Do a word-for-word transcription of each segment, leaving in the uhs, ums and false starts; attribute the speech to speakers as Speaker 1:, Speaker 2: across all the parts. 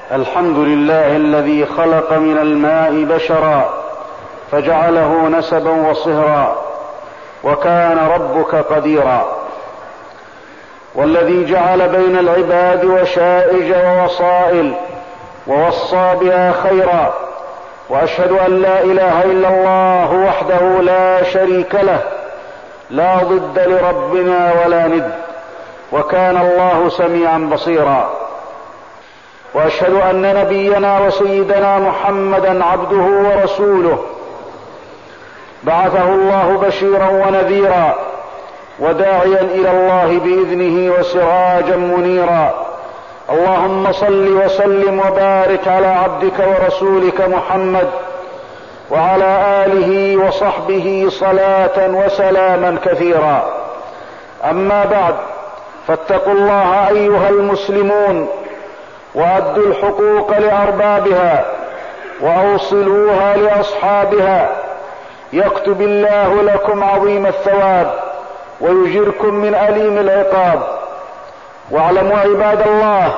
Speaker 1: الحمد لله الذي خلق من الماء بشرا فجعله نسبا وصهرا وكان ربك قديرا، والذي جعل بين العباد وشائج ووصائل ووصى بها خيرا، وأشهد أن لا إله إلا الله وحده لا شريك له لا ضد لربنا ولا ند، وكان الله سميعا بصيرا. وأشهد أن نبينا وسيدنا محمدا عبده ورسوله بعثه الله بشيرا ونذيرا وداعيا إلى الله بإذنه وسراجا منيرا. اللهم صل وسلم وبارك على عبدك ورسولك محمد وعلى آله وصحبه صلاة وسلاما كثيرا. أما بعد، فاتقوا الله أيها المسلمون، وأدوا الحقوق لأربابها وأوصلوها لأصحابها، يكتب الله لكم عظيم الثواب ويجركم من أليم العقاب. واعلموا عباد الله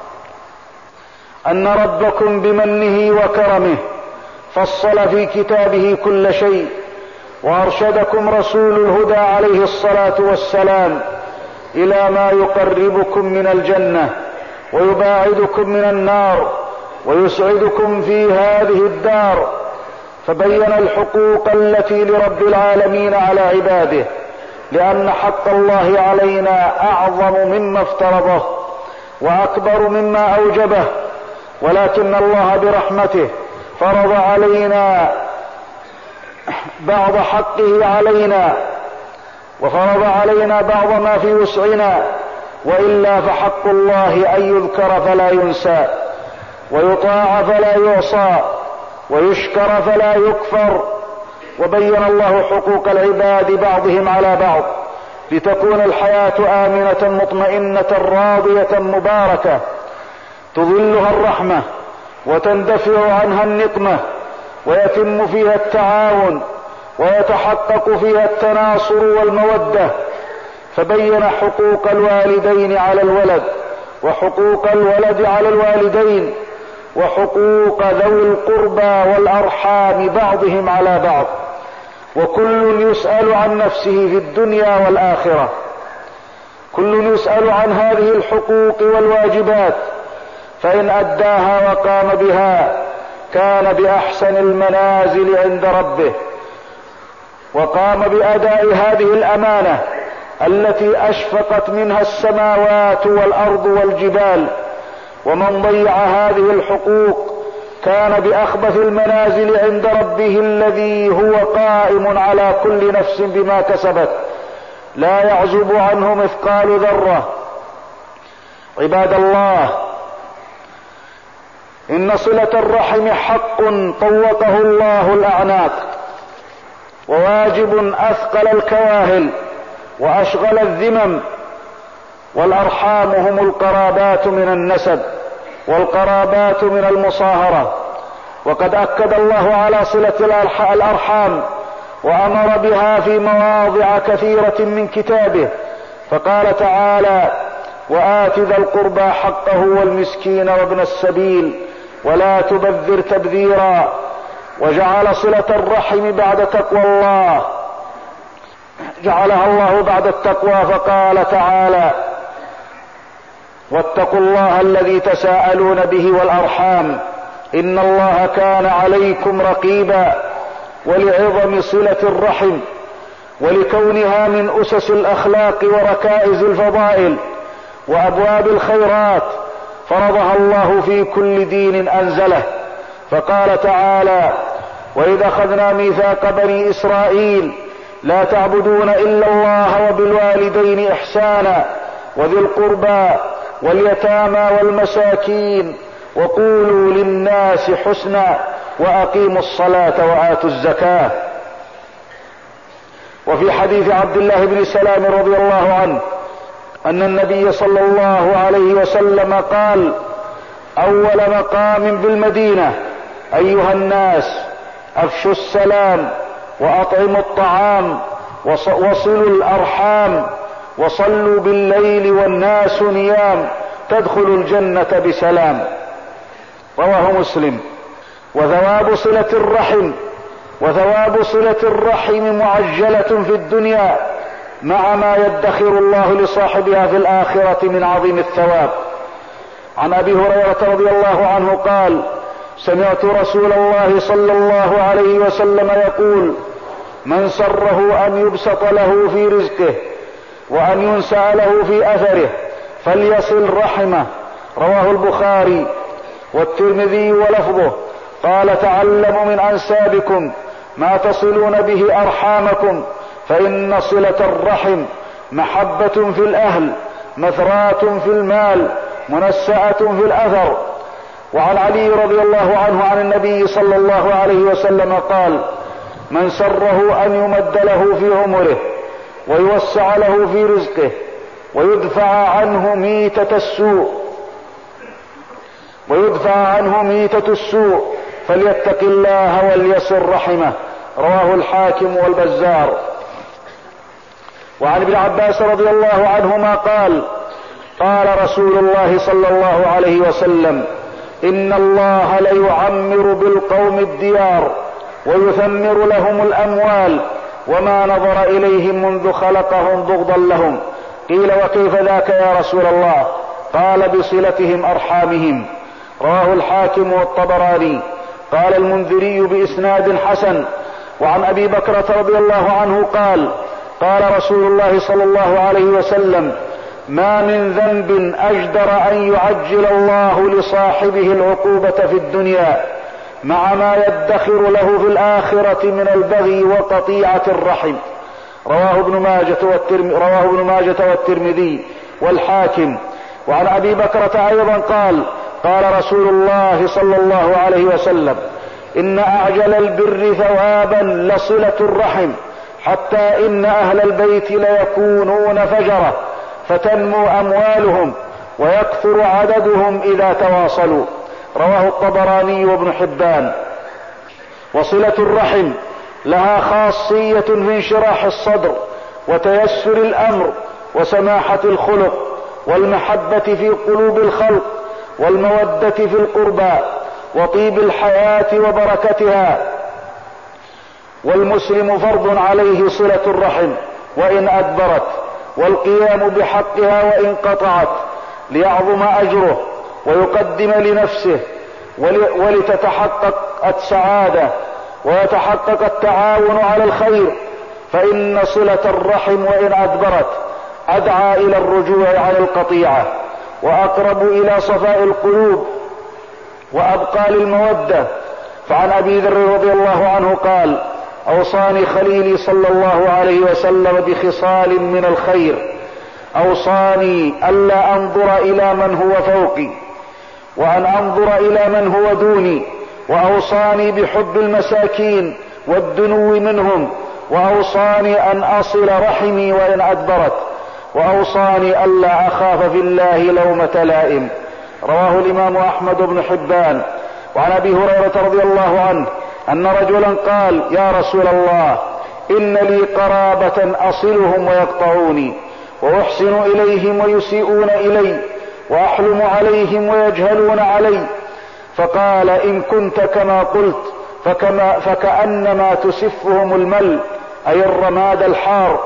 Speaker 1: أن ربكم بمنه وكرمه فصل في كتابه كل شيء، وأرشدكم رسول الهدى عليه الصلاة والسلام إلى ما يقربكم من الجنة ويباعدكم من النار ويسعدكم في هذه الدار، فبين الحقوق التي لرب العالمين على عباده، لأن حق الله علينا أعظم مما افترضه وأكبر مما أوجبه، ولكن الله برحمته فرض علينا بعض حقه علينا وفرض علينا بعض ما في وسعنا، وإلا فحق الله أن يذكر فلا ينسى، ويطاع فلا يعصى، ويشكر فلا يكفر. وبين الله حقوق العباد بعضهم على بعض لتكون الحياة آمنة مطمئنة راضية مباركة تظلها الرحمة وتندفع عنها النقمة ويتم فيها التعاون ويتحقق فيها التناصر والمودة. فبين حقوق الوالدين على الولد، وحقوق الولد على الوالدين، وحقوق ذوي القربى والأرحام بعضهم على بعض، وكل يسأل عن نفسه في الدنيا والآخرة. كل يسأل عن هذه الحقوق والواجبات، فإن أداها وقام بها كان بأحسن المنازل عند ربه، وقام بأداء هذه الأمانة التي أشفقت منها السماوات والأرض والجبال. ومن ضيع هذه الحقوق كان بأخبث المنازل عند ربه الذي هو قائم على كل نفس بما كسبت لا يعزب عنه مثقال ذرة. عباد الله، إن صلة الرحم حق طوقه الله الأعناق، وواجب أثقل الكواهل وأشغل الذمم. والأرحام هم القرابات من النسب، والقرابات من المصاهرة، وقد أكد الله على صلة الأرحام وأمر بها في مواضع كثيرة من كتابه، فقال تعالى: وآت ذا القربى حقه والمسكين وابن السبيل ولا تبذر تبذيرا. وجعل صلة الرحم بعد تقوى الله، جعلها الله بعد التقوى، فقال تعالى: واتقوا الله الذي تساءلون به والأرحام إن الله كان عليكم رقيبا. ولعظم صلة الرحم ولكونها من أسس الأخلاق وركائز الفضائل وأبواب الخيرات فرضها الله في كل دين أنزله، فقال تعالى: وإذا أخذنا ميثاق بني إسرائيل لا تعبدون إلا الله وبالوالدين إحسانا وذي القربى واليتامى والمساكين وقولوا للناس حسنا وأقيموا الصلاة وآتوا الزكاة. وفي حديث عبد الله بن سلام رضي الله عنه أن النبي صلى الله عليه وسلم قال: أول مقام بالمدينة أيها الناس أفشوا السلام وأطعموا الطعام وصلوا الأرحام وصلوا بالليل والناس نيام تدخلوا الجنة بسلام. رواه مسلم. وثواب صلة الرحم وثواب صلة الرحم معجلة في الدنيا مع ما يدخر الله لصاحبها في الآخرة من عظيم الثواب. عن أبي هريرة رضي الله عنه قال: سمعت رسول الله صلى الله عليه وسلم يقول: من سره أن يبسط له في رزقه وأن ينسأ له في أثره فليصل رحمه. رواه البخاري والترمذي ولفظه. قال: تعلموا من أنسابكم ما تصلون به أرحامكم، فإن صلة الرحم محبة في الأهل، مثراة في المال، منسأة في الأثر. وعن علي رضي الله عنه عن النبي صلى الله عليه وسلم قال: من سره أن يمد له في عمره ويوسع له في رزقه ويدفع عنه ميتة السوء ويدفع عنه ميتة السوء فليتق الله وليصل رحمه. رواه الحاكم والبزار. وعن ابن عباس رضي الله عنهما قال: قال رسول الله صلى الله عليه وسلم: إن الله ليعمر بالقوم الديار ويثمر لهم الأموال وما نظر إليهم منذ خلقهم بغضا لهم. قيل: وكيف ذاك يا رسول الله؟ قال: بصلتهم أرحامهم. رواه الحاكم والطبراني. قال المنذري بإسناد حسن. وعن أبي بكرة رضي الله عنه قال: قال رسول الله صلى الله عليه وسلم: ما من ذنب أجدر أن يعجل الله لصاحبه العقوبة في الدنيا مع ما يدخر له في الآخرة من البغي وقطيعة الرحم. رواه ابن ماجة والترمذي, رواه ابن ماجة والترمذي والحاكم. وعن أبي بكرة أيضا قال: قال رسول الله صلى الله عليه وسلم: إن أعجل البر ثوابا لصلة الرحم، حتى إن أهل البيت ليكونون فجرة فتنمو أموالهم ويكثر عددهم إذا تواصلوا. رواه الطبراني وابن حبان. وصلة الرحم لها خاصية في انشراح الصدر وتيسر الأمر وسماحة الخلق والمحبة في قلوب الخلق والمودة في القربى وطيب الحياة وبركتها. والمسلم فرض عليه صلة الرحم وإن أدبرت، والقيام بحقها وإن قطعت، ليعظم أجره ويقدم لنفسه ولتتحقق السعادة ويتحقق التعاون على الخير. فإن صلة الرحم وإن أدبرت أدعى إلى الرجوع عن القطيعة وأقرب إلى صفاء القلوب وأبقى للمودة. فعن أبي ذر رضي الله عنه قال: أوصاني خليلي صلى الله عليه وسلم بخصال من الخير. أوصاني ألا أنظر إلى من هو فوقي وأن أنظر إلى من هو دوني، وأوصاني بحب المساكين والدنو منهم، وأوصاني أن أصل رحمي وإن أدبرت، وأوصاني ألا أخاف في الله لومة لائم. رواه الإمام أحمد بن حبان. وعن أبي هريرة رضي الله عنه أن رجلا قال: يا رسول الله، إن لي قرابة أصلهم ويقطعوني، وأحسن إليهم ويسيئون إلي، وأحلم عليهم ويجهلون علي. فقال: إن كنت كما قلت فكما فكأنما تسفهم المل، أي الرماد الحار،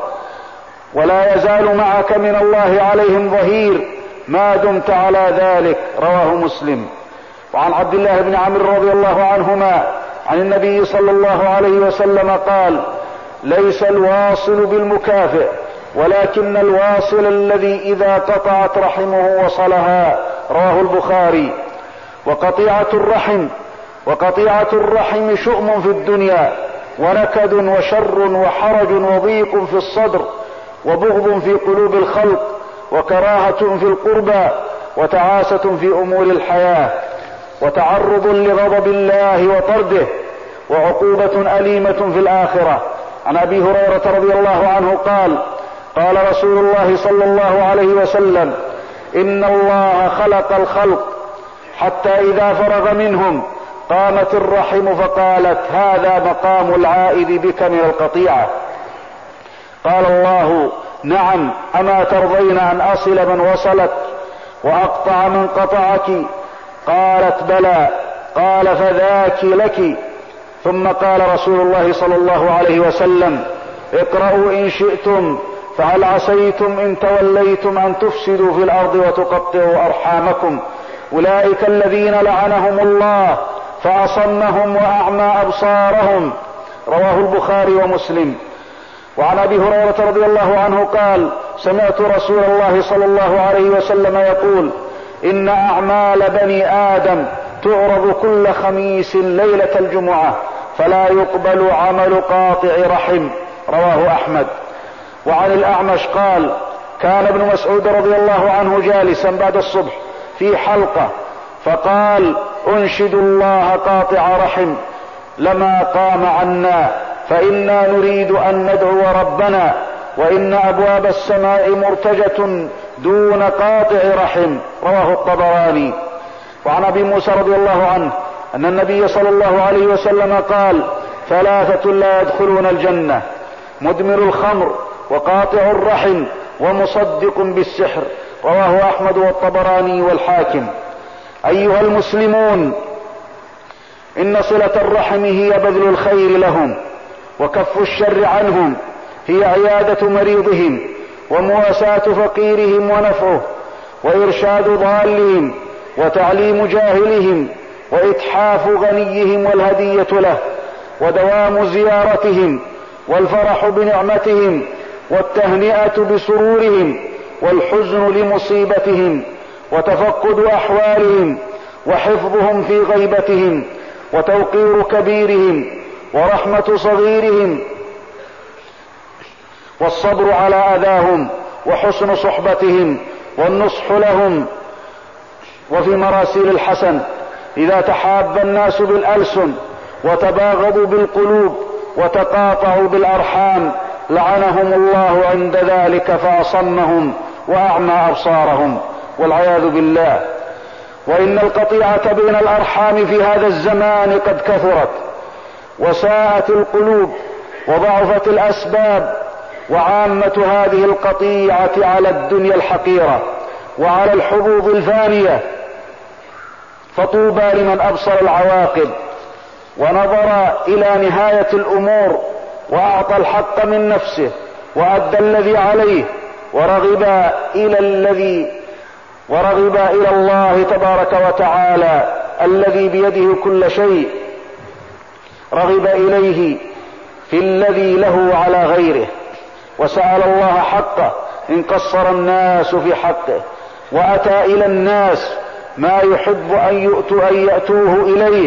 Speaker 1: ولا يزال معك من الله عليهم ظهير ما دمت على ذلك. رواه مسلم. وعن عبد الله بن عمرو رضي الله عنهما عن النبي صلى الله عليه وسلم قال: ليس الواصل بالمكافئ، ولكن الواصل الذي إذا قطعت رحمه وصلها. رواه البخاري. وقطيعة الرحم وقطيعة الرحم شؤم في الدنيا، ونكد وشر وحرج وضيق في الصدر، وبغض في قلوب الخلق، وكراهة في القربى، وتعاسة في أمور الحياة، وتعرض لغضب الله وطرده، وعقوبة أليمة في الآخرة. عن أبي هريرة رضي الله عنه قال: قال رسول الله صلى الله عليه وسلم: إن الله خلق الخلق حتى إذا فرغ منهم قامت الرحم فقالت: هذا مقام العائد بك من القطيعة. قال الله: نعم، أما ترضين أن أصل من وصلك وأقطع من قطعك؟ قالت بلى. قال فذاك لك. ثم قال رسول الله صلى الله عليه وسلم اقرأوا إن شئتم فهل عسيتم إن توليتم أن تفسدوا في الأرض وتقطعوا أرحامكم أولئك الذين لعنهم الله فأصمهم وأعمى أبصارهم. رواه البخاري ومسلم. وعن أبي هريرة رضي الله عنه قال سمعت رسول الله صلى الله عليه وسلم يقول إن أعمال بني آدم تعرض كل خميس ليلة الجمعة فلا يقبل عمل قاطع رحم. رواه أحمد. وعن الأعمش قال كان ابن مسعود رضي الله عنه جالسا بعد الصبح في حلقة فقال أنشد الله قاطع رحم لما قام عنا فإنا نريد أن ندعو ربنا وإن أبواب السماء مرتجة دون قاطع رحم. رواه الطبراني. وعن أبي موسى رضي الله عنه أن النبي صلى الله عليه وسلم قال ثلاثة لا يدخلون الجنة مدمر الخمر وقاطع الرحم ومصدق بالسحر. رواه أحمد والطبراني والحاكم. أيها المسلمون إن صلة الرحم هي بذل الخير لهم وكف الشر عنهم، هي عيادة مريضهم ومواساة فقيرهم ونفعه وإرشاد ضالهم وتعليم جاهلهم وإتحاف غنيهم والهدية له ودوام زيارتهم والفرح بنعمتهم والتهنئة بسرورهم والحزن لمصيبتهم وتفقد أحوالهم وحفظهم في غيبتهم وتوقير كبيرهم ورحمة صغيرهم والصبر على أذاهم وحسن صحبتهم والنصح لهم. وفي مراسيل الحسن إذا تحاب الناس بالألسن وتباغضوا بالقلوب وتقاطعوا بالأرحام لعنهم الله عند ذلك فأصمهم وأعمى أبصارهم والعياذ بالله. وإن القطيعة بين الأرحام في هذا الزمان قد كثرت وساءت القلوب وضعفت الأسباب، وعامة هذه القطيعة على الدنيا الحقيرة وعلى الحظوظ الفانية، فطوبى لمن أبصر العواقب ونظر إلى نهاية الأمور وأعطى الحق من نفسه وأدى الذي عليه ورغب إلى الذي ورغب إلى الله تبارك وتعالى الذي بيده كل شيء، رغب إليه في الذي له على غيره، وسأل الله حقه إن قصر الناس في حقه، وأتى إلى الناس ما يحب أن يؤتوا أن يأتوه إليه.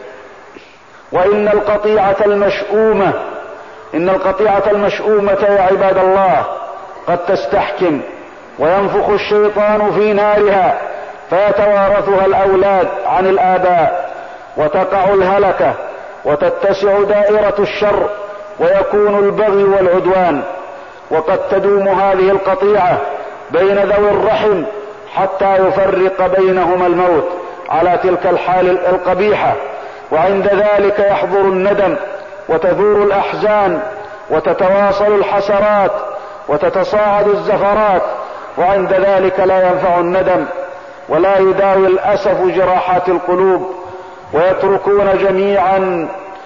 Speaker 1: وإن القطيعة المشؤومة إن القطيعة المشؤومة يا عباد الله قد تستحكم وينفخ الشيطان في نارها فيتوارثها الأولاد عن الآباء وتقع الهلكة وتتسع دائرة الشر ويكون البغي والعدوان. وقد تدوم هذه القطيعة بين ذوي الرحم حتى يفرق بينهما الموت على تلك الحال القبيحة، وعند ذلك يحضر الندم وتثور الأحزان وتتواصل الحسرات وتتصاعد الزفرات، وعند ذلك لا ينفع الندم ولا يداوي الأسف جراحات القلوب، ويتركون جميعا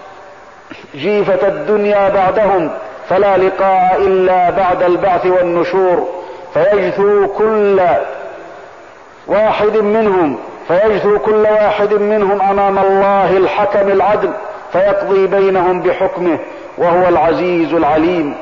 Speaker 1: جيفة الدنيا بعدهم فلا لقاء إلا بعد البعث والنشور، فيجثو كل واحد منهم فيجثو كل واحد منهم أمام الله الحكم العدل فيقضي بينهم بحكمه وهو العزيز العليم.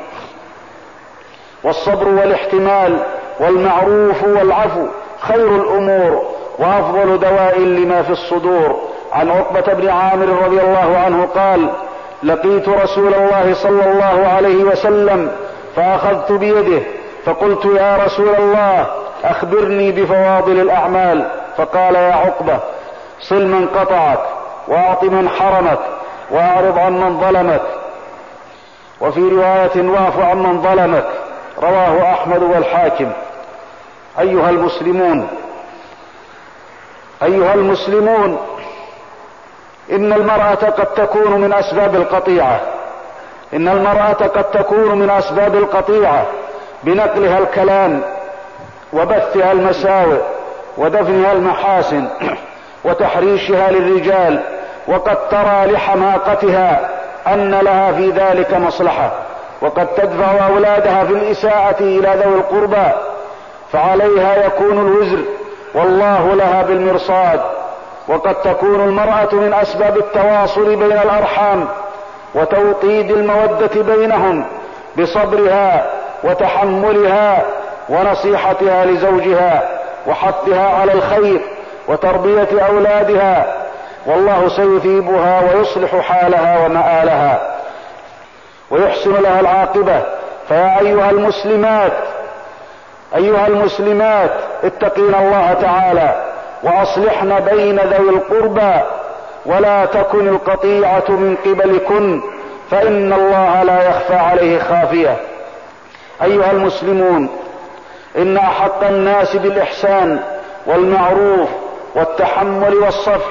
Speaker 1: والصبر والاحتمال والمعروف والعفو خير الأمور وأفضل دواء لما في الصدور. عن عقبة بن عامر رضي الله عنه قال لقيت رسول الله صلى الله عليه وسلم فأخذت بيده فقلت يا رسول الله أخبرني بفواضل الأعمال، فقال يا عقبة صل من قطعك وأعط من حرمك وأعرض عن من ظلمك، وفي رواية واعف عن من ظلمك. رواه أحمد والحاكم. أيها المسلمون أيها المسلمون إن المرأة قد تكون من أسباب القطيعة إن المرأة قد تكون من أسباب القطيعة بنقلها الكلام وبثها المساوئ ودفنها المحاسن وتحريشها للرجال، وقد ترى لحماقتها أن لها في ذلك مصلحة، وقد تدفع أولادها في الإساءة إلى ذوي القربى، فعليها يكون الوزر والله لها بالمرصاد. وقد تكون المرأة من أسباب التواصل بين الأرحام وتوطيد المودة بينهم بصبرها وتحملها ونصيحتها لزوجها وحثها على الخير وتربية أولادها، والله سيثيبها ويصلح حالها ومآلها ويحسن لها العاقبة. فيا أيها المسلمات أيها المسلمات اتقين الله تعالى وأصلحن بين ذوي القربى، ولا تكن القطيعة من قبلكن، فإن الله لا يخفى عليه خافية. أيها المسلمون، إن أحق الناس بالإحسان والمعروف والتحمل والصفح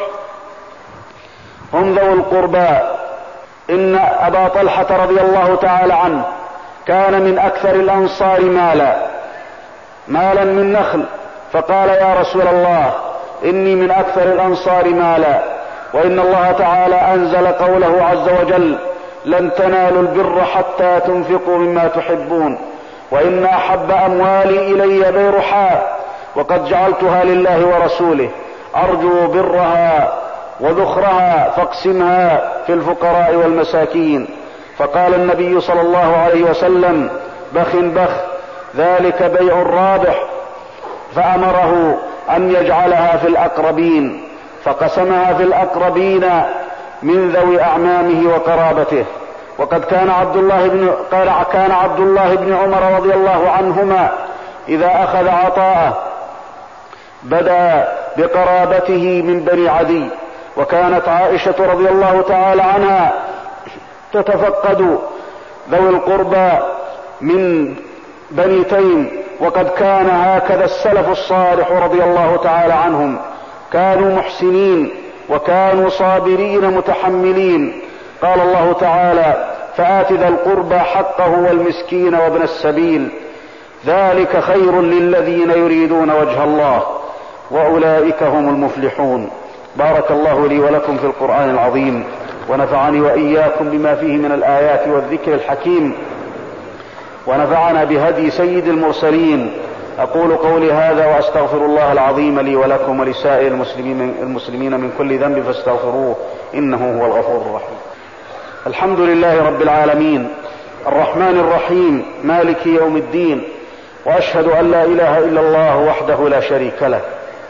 Speaker 1: هم ذوي القربى. إن أبا طلحة رضي الله تعالى عنه كان من أكثر الأنصار مالا مالا من نخل، فقال يا رسول الله إني من أكثر الأنصار مالا، وإن الله تعالى أنزل قوله عز وجل لن تنالوا البر حتى تنفقوا مما تحبون، وإن أحب أموالي إلي بيرحاء وقد جعلتها لله ورسوله، أرجو برها وذخرها فاقسمها في الفقراء والمساكين. فقال النبي صلى الله عليه وسلم بخ بخ، ذلك بيع رابح، فأمره أن يجعلها في الأقربين، فقسمها في الأقربين من ذوي أعمامه وقرابته. وقد كان عبد الله بن كان عبد الله بن عمر رضي الله عنهما إذا أخذ عطاءه بدأ بقرابته من بني عدي، وكانت عائشة رضي الله تعالى عنها تتفقد ذوي القربى من بني تيم، وقد كان هكذا السلف الصالح رضي الله تعالى عنهم، كانوا محسنين وكانوا صابرين متحملين. قال الله تعالى فآت ذا القربى حقه والمسكين وابن السبيل، ذلك خير للذين يريدون وجه الله وأولئك هم المفلحون. بارك الله لي ولكم في القرآن العظيم، ونفعني وإياكم بما فيه من الآيات والذكر الحكيم، ونفعنا بهدي سيد المرسلين. أقول قولي هذا وأستغفر الله العظيم لي ولكم ولسائر المسلمين, المسلمين من كل ذنب فاستغفروه إنه هو الغفور الرحيم. الحمد لله رب العالمين الرحمن الرحيم مالك يوم الدين، وأشهد أن لا إله إلا الله وحده لا شريك له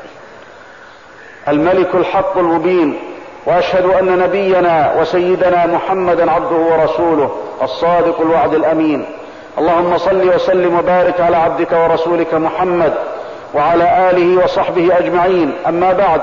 Speaker 1: الملك الحق المبين، وأشهد أن نبينا وسيدنا محمدا عبده ورسوله الصادق الوعد الأمين. اللهم صل وسلم وبارك على عبدك ورسولك محمد وعلى آله وصحبه أجمعين. أما بعد،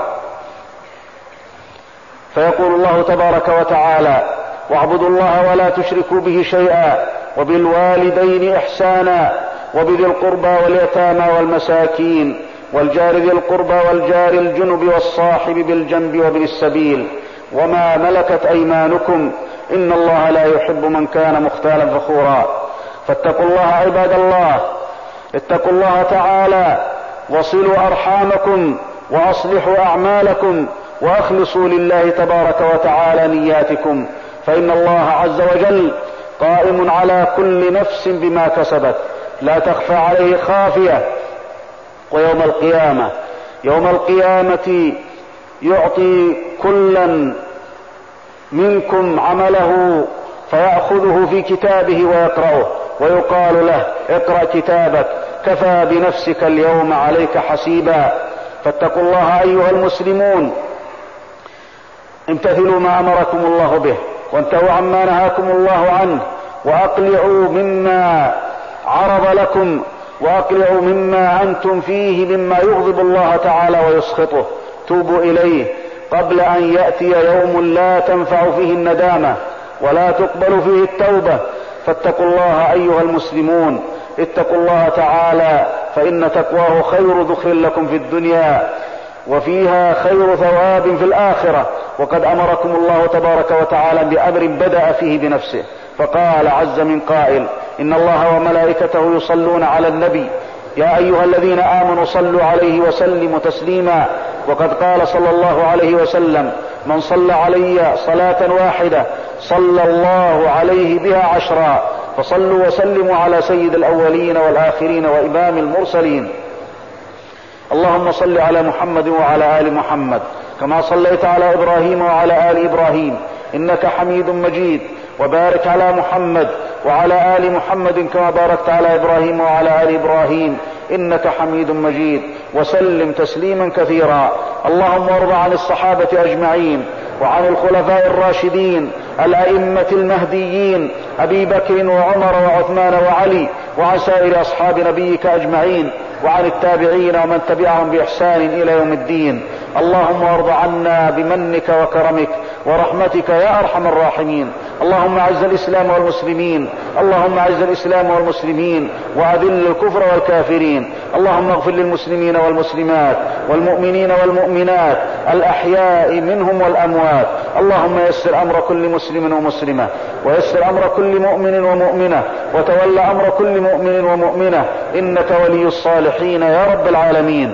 Speaker 1: فيقول الله تبارك وتعالى واعبدوا الله ولا تشركوا به شيئا وبالوالدين إحسانا وبذي القربى واليتامى والمساكين والجار ذي القربى والجار الجنب والصاحب بالجنب وابن السبيل وما ملكت أيمانكم إن الله لا يحب من كان مختالا فخورا. فاتقوا الله عباد الله، اتقوا الله تعالى وصلوا أرحامكم وأصلحوا أعمالكم وأخلصوا لله تبارك وتعالى نياتكم، فإن الله عز وجل قائم على كل نفس بما كسبت لا تخفى عليه خافية. ويوم القيامة يوم القيامة يعطي كلا منكم عمله فيأخذه في كتابه ويقرأه ويقال له اقرأ كتابك كفى بنفسك اليوم عليك حسيبا. فاتقوا الله أيها المسلمون، امتثلوا ما أمركم الله به وانتهوا عما نهاكم الله عنه، وأقلعوا مما عرض لكم وأقلعوا مما أنتم فيه مما يغضب الله تعالى ويسخطه. توبوا إليه قبل أن يأتي يوم لا تنفع فيه الندامة ولا تقبل فيه التوبة. فاتقوا الله أيها المسلمون، اتقوا الله تعالى، فإن تقواه خير ذخر لكم في الدنيا وفيها خير ثواب في الآخرة. وقد أمركم الله تبارك وتعالى بأمر بدأ فيه بنفسه، فقال عز من قائل إن الله وملائكته يصلون على النبي يا أيها الذين آمنوا صلوا عليه وسلموا تسليما. وقد قال صلى الله عليه وسلم: من صلى علي صلاة واحدة صلى الله عليه بها عشرا. فصلوا وسلموا على سيد الأولين والآخرين وإمام المرسلين. اللهم صل على محمد وعلى آل محمد كما صليت على إبراهيم وعلى آل إبراهيم إنك حميد مجيد، وبارك على محمد وعلى آل محمد كما باركت على إبراهيم وعلى آل إبراهيم إنك حميد مجيد، وسلم تسليما كثيرا. اللهم وارض عن الصحابة أجمعين وعن الخلفاء الراشدين الأئمة المهديين أبي بكر وعمر وعثمان وعلي، وعن سائر أصحاب نبيك أجمعين، وعن التابعين ومن تبعهم بإحسان إلى يوم الدين. اللهم وارض عنا بمنك وكرمك ورحمتك يا أرحم الراحمين. اللهم أعز الإسلام والمسلمين، اللهم أعز الإسلام والمسلمين وأذل الكفر والكافرين. اللهم اغفر للمسلمين والمسلمات والمؤمنين والمؤمنات الأحياء منهم والأموات. اللهم يسر أمر كل مسلم ومسلمة، ويسر أمر كل مؤمن ومؤمنة، وتولى أمر كل مؤمن ومؤمنة، إنك ولي الصالحين يا رب العالمين.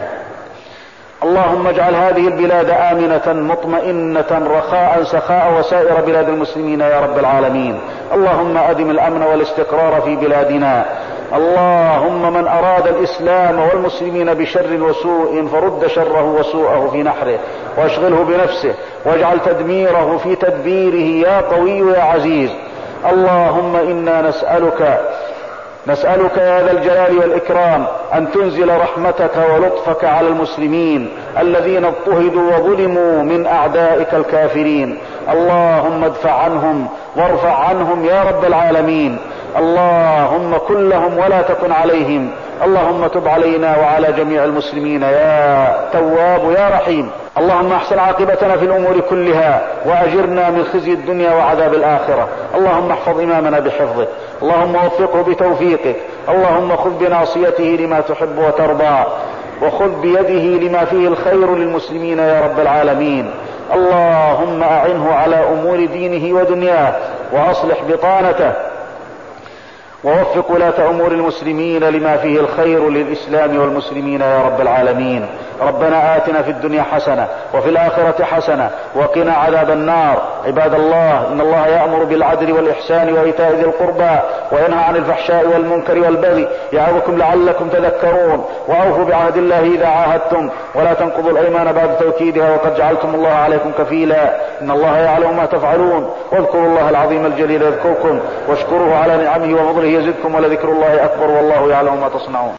Speaker 1: اللهم اجعل هذه البلاد آمنة مطمئنة رخاء سخاء، وسائر بلاد المسلمين يا رب العالمين. اللهم أدم الأمن والاستقرار في بلادنا. اللهم من أراد الإسلام والمسلمين بشر وسوء فرد شره وسوءه في نحره، واشغله بنفسه، واجعل تدميره في تدبيره يا قوي يا عزيز. اللهم إنا نسألك نسألك يا ذا الجلال والإكرام أن تنزل رحمتك ولطفك على المسلمين الذين اضطهدوا وظلموا من أعدائك الكافرين. اللهم ادفع عنهم وارفع عنهم يا رب العالمين. اللهم كن لهم ولا تكن عليهم. اللهم تب علينا وعلى جميع المسلمين يا تواب يا رحيم. اللهم احسن عاقبتنا في الأمور كلها، وأجرنا من خزي الدنيا وعذاب الآخرة. اللهم احفظ إمامنا بحفظك، اللهم وفقه بتوفيقك. اللهم خذ بناصيته لما تحب وترضى، وخذ بيده لما فيه الخير للمسلمين يا رب العالمين. اللهم أعنه على أمور دينه ودنياه، وأصلح بطانته، ووفق ولاة أمور المسلمين لما فيه الخير للإسلام والمسلمين يا رب العالمين. ربنا آتنا في الدنيا حسنة وفي الآخرة حسنة وقنا عذاب النار. عباد الله، إن الله يأمر بالعدل والإحسان وإيتاء ذي القربى وينهى عن الفحشاء والمنكر والبغي يعظكم لعلكم تذكرون. وأوفوا بعهد الله إذا عاهدتم، ولا تنقضوا الأيمان بعد توكيدها، وقد جعلتم الله عليكم كفيلا، إن الله يعلم ما تفعلون. واذكروا الله العظيم الجليل يذكركم، واشكروه على نعمه وفضله يزدكم، ولذكر الله أكبر، والله يعلم ما تصنعون.